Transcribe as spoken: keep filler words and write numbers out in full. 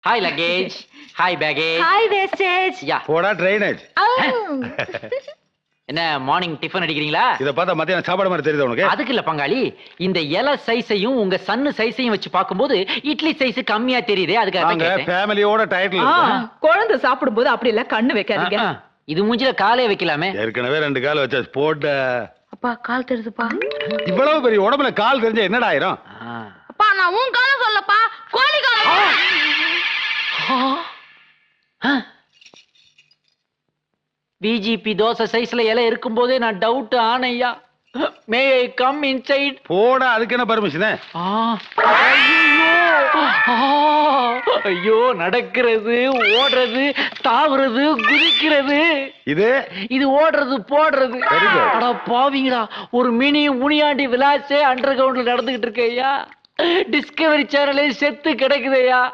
Hi luggage. Hi package. Hi wastage. Ya. போடா drainage. என்ன morning tiffin அடிக்கிறீங்களா? இத பார்த்தா மத்தியானம் சாப்பாடு மாதிரி தெரியுது உனக்கு? அதுக்கு இல்ல பங்காளி, இந்த இலை சைஸையும் உங்க சன்னு சைஸையும் வச்சு பாக்கும்போது இட்லி சைஸ் கம்மியா தெரியுதே, அதுக்காக நாங்க கேட்டேன். ஃபேமிலியோட டைட்டில் ஆ, இருக்கோம். குழந்தை சாப்பிடும்போது அப்படி எல்லாம் கண்ணு வைக்காதீங்க. ஆ, ஆ. இது மூஞ்சில காலே வைக்கலாமே. ஏற்கனவே ரெண்டு கால் வச்சா போட்ட. அப்பா கால் தெரியுதுப்பா. இவ்வளவு பெரிய உடம்புல கால் தெரிஞ்சா என்னடா ஆயிரும்? ஆ. அப்பா நான் உன் காலம் சொல்லப்பா, கோழி காலம். பிஜிபி தோசை சைஸ்ல இலை இருக்கும் போதே நான் டவுட் ஆனையா. May I come inside? போடா, அதுக்கு என்ன பர்மிஷன்? ஐயோ, நடக்கிறது, ஓடுறது, தாவுறது, குதிக்கிறது. இது இது ஓடுறது போடுறது. Very good. அட பாவிங்களா, ஒரு மினி முனியாண்டி விலாசே அண்டர் கிரவுண்ட்ல நடந்துகிட்டு இருக்கையா. டிஸ்கவரி சேனலே செத்து கிடக்குதையா.